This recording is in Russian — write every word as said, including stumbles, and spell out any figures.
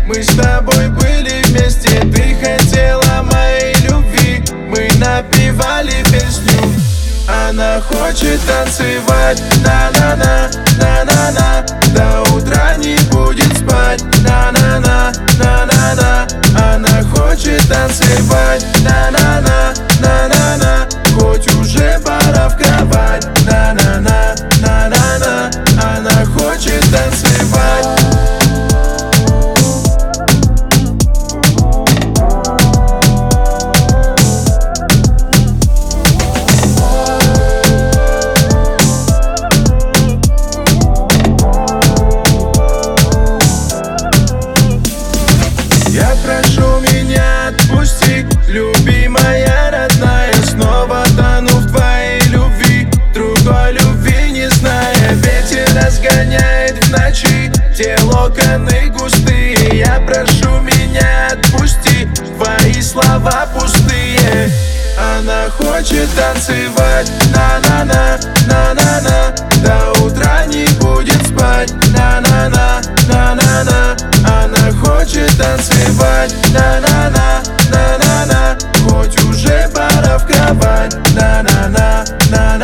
Мы с тобой были вместе, ты хотела моей любви. Мы напевали песню. Она хочет танцевать, на-на-на, на-на-на. До утра не будет спать, на-на-на, на-на-на. Она хочет танцевать, на-на-на, на-на-на. Хоть уже пора в кровать, на-на-на, на-на-на. Она хочет танцевать. Я прошу, меня отпусти, любимая, родная. Снова тону в твоей любви, другой любви не зная. Ветер разгоняет в ночи те локоны густые. Я прошу, меня отпусти, твои слова пустые. Она хочет танцевать, на-на-на, на-на-на. До утра не будет спать, на-на-на, на-на-на. Она хочет танцевать, на-на-на, на-на-на. Хоть уже пора в кровать, на-на-на, на-на-на.